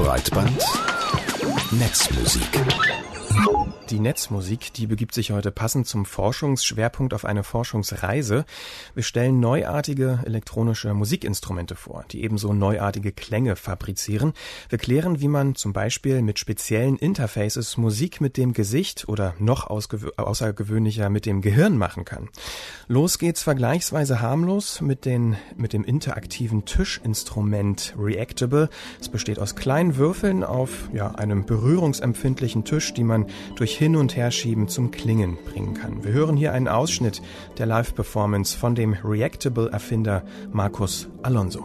Breitband Netzmusik. Die Netzmusik, die begibt sich heute passend zum Forschungsschwerpunkt auf eine Forschungsreise. Wir stellen neuartige elektronische Musikinstrumente vor, die ebenso neuartige Klänge fabrizieren. Wir klären, wie man zum Beispiel mit speziellen Interfaces Musik mit dem Gesicht oder noch außergewöhnlicher mit dem Gehirn machen kann. Los geht's vergleichsweise harmlos mit dem interaktiven Tischinstrument Reactable. Es besteht aus kleinen Würfeln auf einem berührungsempfindlichen Tisch, die man durch Hin- und Herschieben zum Klingen bringen kann. Wir hören hier einen Ausschnitt der Live-Performance von dem Reactable-Erfinder Marcos Alonso.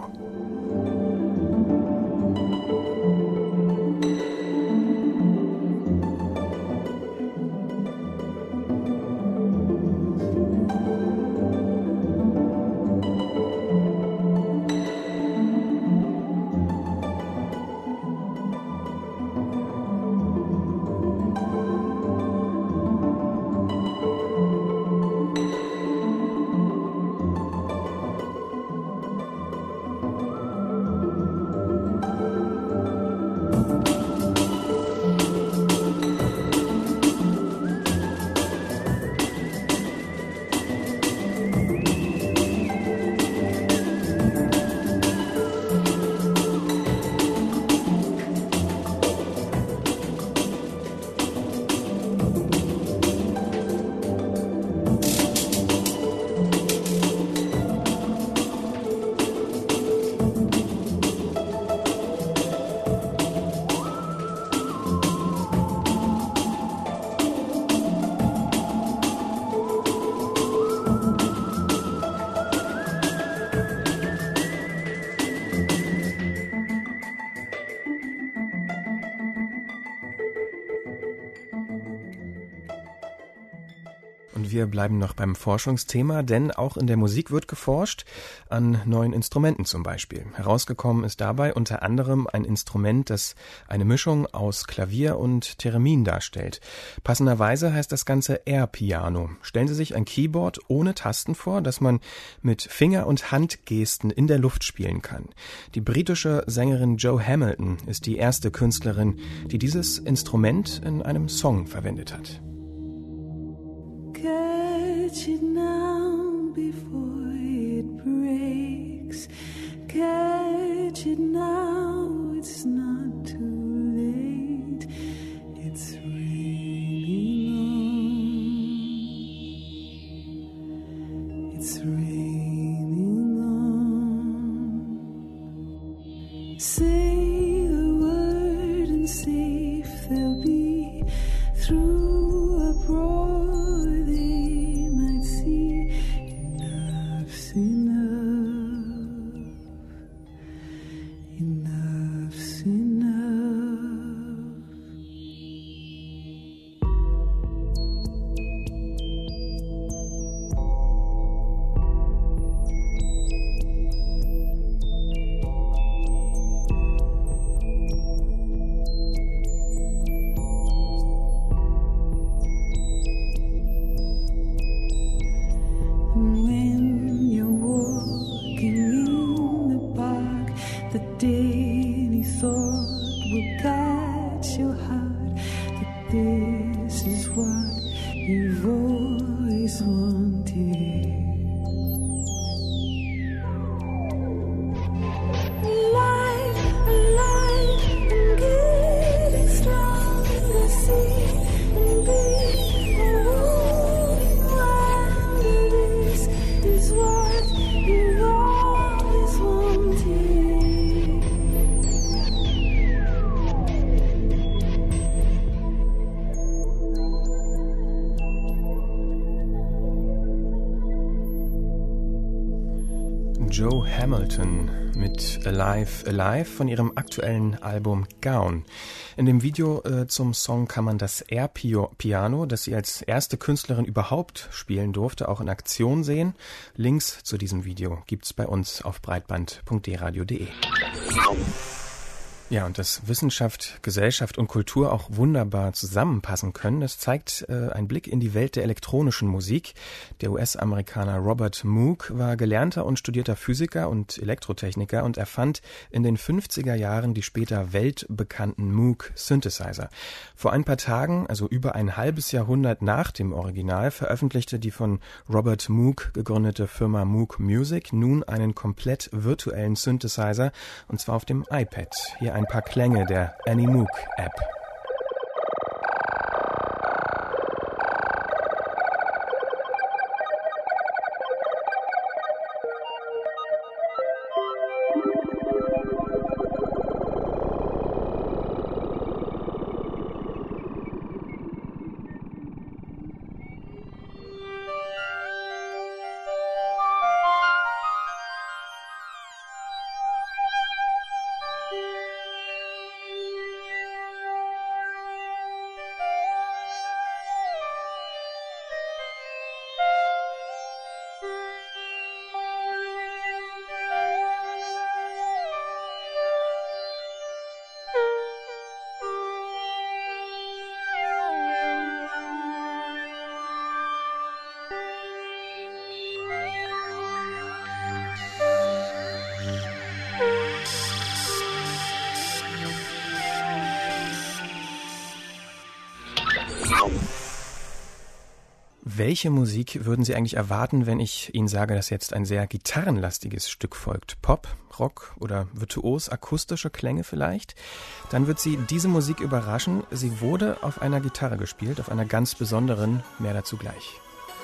Und wir bleiben noch beim Forschungsthema, denn auch in der Musik wird geforscht, an neuen Instrumenten zum Beispiel. Herausgekommen ist dabei unter anderem ein Instrument, das eine Mischung aus Klavier und Theremin darstellt. Passenderweise heißt das Ganze Air Piano. Stellen Sie sich ein Keyboard ohne Tasten vor, das man mit Finger- und Handgesten in der Luft spielen kann. Die britische Sängerin Jo Hamilton ist die erste Künstlerin, die dieses Instrument in einem Song verwendet hat. Catch it now before it breaks. Catch it now, it's not too late. It's raining on. It's raining on. Say the word and safe they'll be through a broad. Jo Hamilton mit Alive, Alive von ihrem aktuellen Album Gown. In dem Video zum Song kann man das Air Piano, das sie als erste Künstlerin überhaupt spielen durfte, auch in Aktion sehen. Links zu diesem Video gibt's bei uns auf breitband.dradio.de. Ja, und dass Wissenschaft, Gesellschaft und Kultur auch wunderbar zusammenpassen können, das zeigt ein Blick in die Welt der elektronischen Musik. Der US-Amerikaner Robert Moog war gelernter und studierter Physiker und Elektrotechniker und erfand in den 50er Jahren die später weltbekannten Moog Synthesizer. Vor ein paar Tagen, also über ein halbes Jahrhundert nach dem Original, veröffentlichte die von Robert Moog gegründete Firma Moog Music nun einen komplett virtuellen Synthesizer, und zwar auf dem iPad. Hier ein paar Klänge der Annie Moog App. Welche Musik würden Sie eigentlich erwarten, wenn ich Ihnen sage, dass jetzt ein sehr gitarrenlastiges Stück folgt? Pop, Rock oder virtuos akustische Klänge vielleicht? Dann wird Sie diese Musik überraschen. Sie wurde auf einer Gitarre gespielt, auf einer ganz besonderen. Mehr dazu gleich.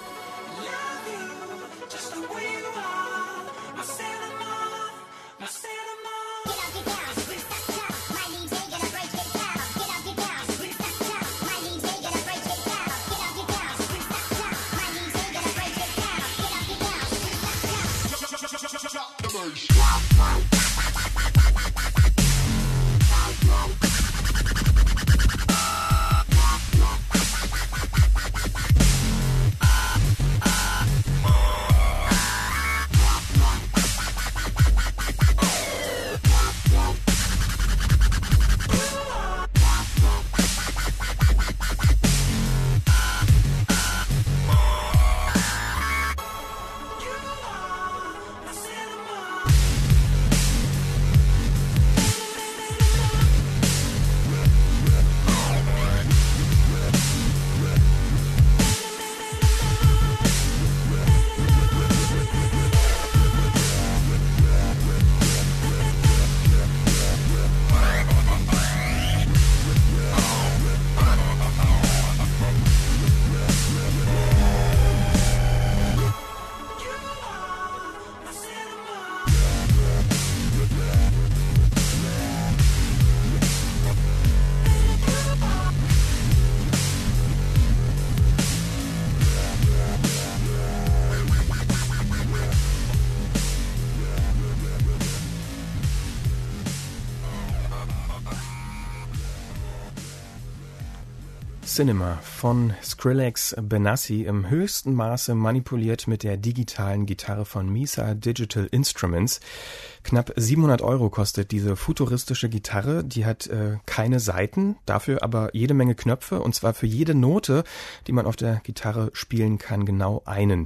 Cinema von Skrillex Benassi, im höchsten Maße manipuliert mit der digitalen Gitarre von Mesa Digital Instruments. Knapp 700 € kostet diese futuristische Gitarre. Die hat keine Saiten, dafür aber jede Menge Knöpfe, und zwar für jede Note, die man auf der Gitarre spielen kann, genau einen.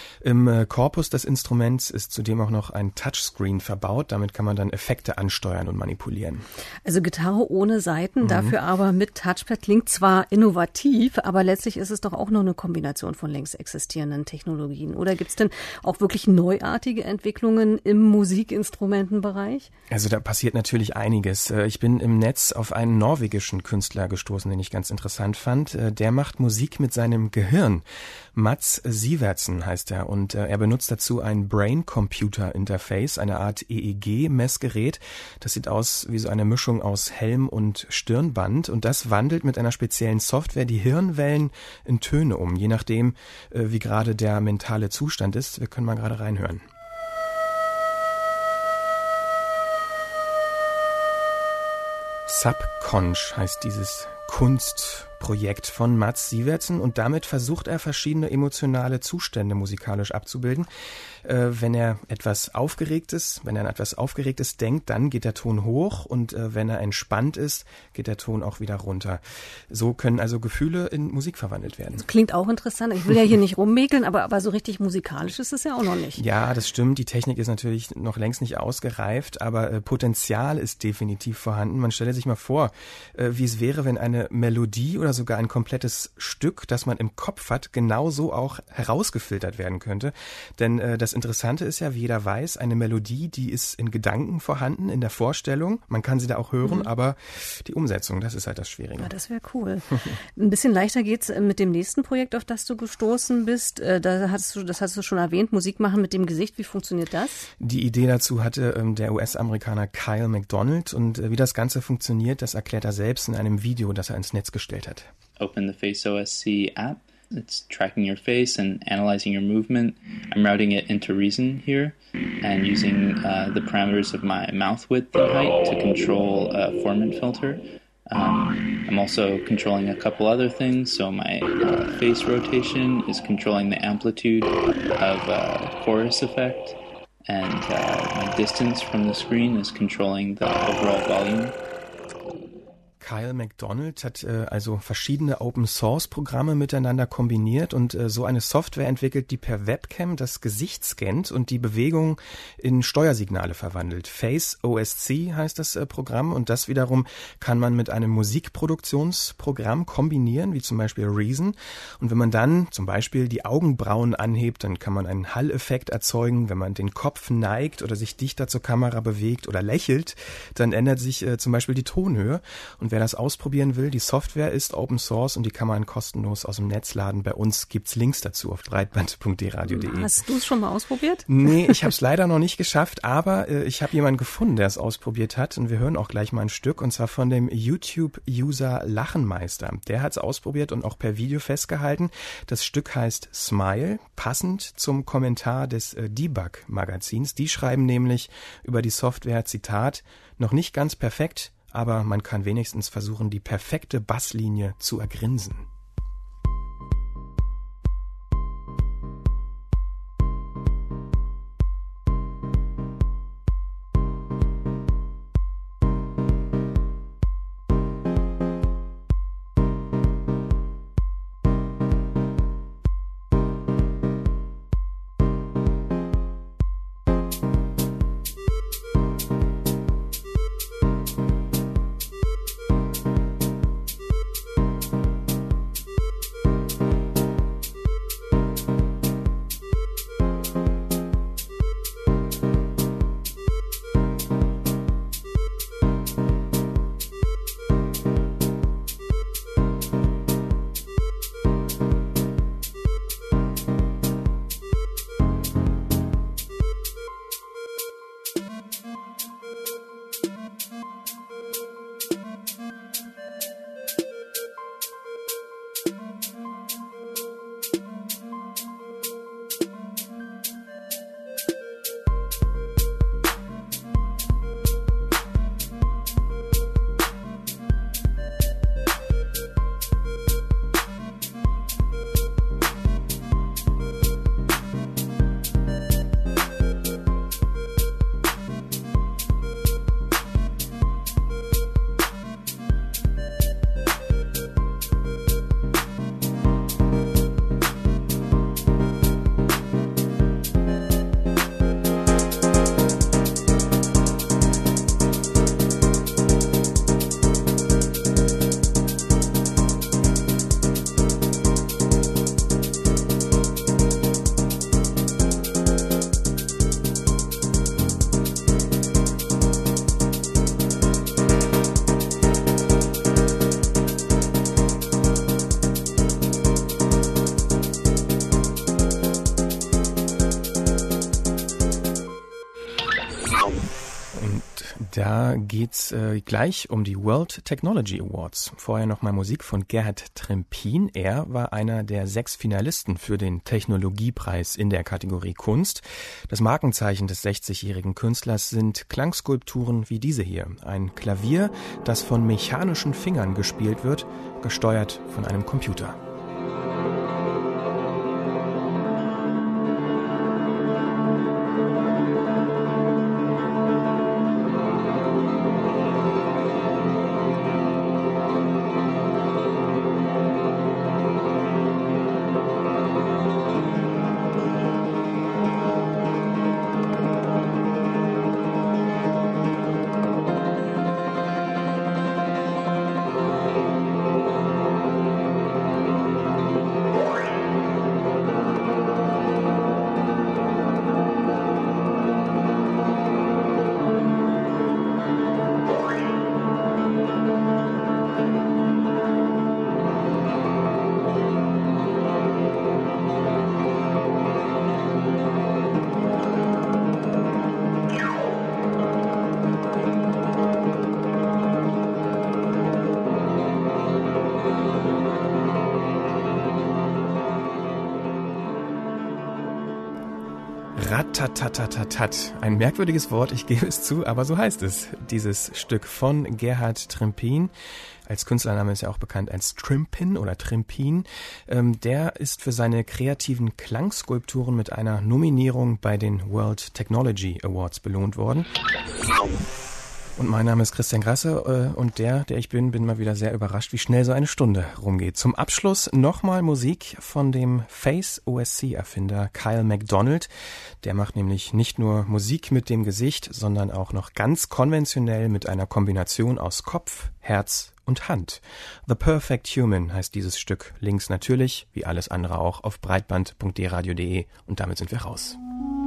Im Korpus des Instruments ist zudem auch noch ein Touchscreen verbaut. Damit kann man dann Effekte ansteuern und manipulieren. Also Gitarre ohne Saiten, dafür aber mit Touchpad, klingt zwar innovativ, aber letztlich ist es doch auch nur eine Kombination von längst existierenden Technologien. Oder gibt es denn auch wirklich neuartige Entwicklungen im Musikinstrumentenbereich? Also da passiert natürlich einiges. Ich bin im Netz auf einen norwegischen Künstler gestoßen, den ich ganz interessant fand. Der macht Musik mit seinem Gehirn. Mats Sivertsen heißt er, und er benutzt dazu ein Brain-Computer-Interface, eine Art EEG-Messgerät. Das sieht aus wie so eine Mischung aus Helm und Stirnband, und das wandelt mit einer speziellen Software die Hirnwellen in Töne um, je nachdem, wie gerade der mentale Zustand ist. Wir können mal gerade reinhören. Subconch heißt dieses Kunstprojekt von Mats Sivertsen, und damit versucht er, verschiedene emotionale Zustände musikalisch abzubilden. Wenn er an etwas Aufgeregtes denkt, dann geht der Ton hoch und wenn er entspannt ist, geht der Ton auch wieder runter. So können also Gefühle in Musik verwandelt werden. Das klingt auch interessant. Ich will ja hier nicht rummäkeln, aber so richtig musikalisch ist es ja auch noch nicht. Ja, das stimmt. Die Technik ist natürlich noch längst nicht ausgereift, aber Potenzial ist definitiv vorhanden. Man stelle sich mal vor, wie es wäre, wenn eine Melodie oder sogar ein komplettes Stück, das man im Kopf hat, genauso auch herausgefiltert werden könnte. Denn das Interessante ist ja, wie jeder weiß, eine Melodie, die ist in Gedanken vorhanden, in der Vorstellung. Man kann sie da auch hören, aber die Umsetzung, das ist halt das Schwierige. Ja, das wäre cool. Ein bisschen leichter geht's mit dem nächsten Projekt, auf das du gestoßen bist. Das hast du schon erwähnt, Musik machen mit dem Gesicht. Wie funktioniert das? Die Idee dazu hatte der US-Amerikaner Kyle MacDonald und wie das Ganze funktioniert, das erklärt er selbst in einem Video, das er ins Netz gestellt hat. Open the Face OSC app. It's tracking your face and analyzing your movement. I'm routing it into Reason here and using the parameters of my mouth width and height to control a formant filter. I'm also controlling a couple other things. So my face rotation is controlling the amplitude of chorus effect, and my distance from the screen is controlling the overall volume. Kyle MacDonald hat also verschiedene Open-Source-Programme miteinander kombiniert und so eine Software entwickelt, die per Webcam das Gesicht scannt und die Bewegung in Steuersignale verwandelt. Face OSC heißt das Programm und das wiederum kann man mit einem Musikproduktionsprogramm kombinieren, wie zum Beispiel Reason. Und wenn man dann zum Beispiel die Augenbrauen anhebt, dann kann man einen Hall-Effekt erzeugen. Wenn man den Kopf neigt oder sich dichter zur Kamera bewegt oder lächelt, dann ändert sich zum Beispiel die Tonhöhe. Und wer das ausprobieren will, die Software ist Open Source und die kann man kostenlos aus dem Netz laden. Bei uns gibt's Links dazu auf breitband.dradio.de. Hast du es schon mal ausprobiert? Nee, ich habe es leider noch nicht geschafft, aber ich habe jemanden gefunden, der es ausprobiert hat und wir hören auch gleich mal ein Stück und zwar von dem YouTube-User Lachenmeister. Der hat es ausprobiert und auch per Video festgehalten. Das Stück heißt Smile, passend zum Kommentar des Debug-Magazins. Die schreiben nämlich über die Software, Zitat, noch nicht ganz perfekt, aber man kann wenigstens versuchen, die perfekte Basslinie zu ergrinsen. Da geht's gleich um die World Technology Awards. Vorher nochmal Musik von Gerhard Trempin. Er war einer der 6 Finalisten für den Technologiepreis in der Kategorie Kunst. Das Markenzeichen des 60-jährigen Künstlers sind Klangskulpturen wie diese hier. Ein Klavier, das von mechanischen Fingern gespielt wird, gesteuert von einem Computer. Ratatatatat. Ein merkwürdiges Wort, ich gebe es zu, aber so heißt es. Dieses Stück von Gerhard Trimpin. Als Künstlername ist er auch bekannt als Trimpin oder Trimpin. Der ist für seine kreativen Klangskulpturen mit einer Nominierung bei den World Technology Awards belohnt worden. Und mein Name ist Christian Grasse und der ich bin mal wieder sehr überrascht, wie schnell so eine Stunde rumgeht. Zum Abschluss nochmal Musik von dem Face OSC-Erfinder Kyle MacDonald. Der macht nämlich nicht nur Musik mit dem Gesicht, sondern auch noch ganz konventionell mit einer Kombination aus Kopf, Herz und Hand. The Perfect Human heißt dieses Stück. Links natürlich, wie alles andere auch, auf breitband.dradio.de und damit sind wir raus.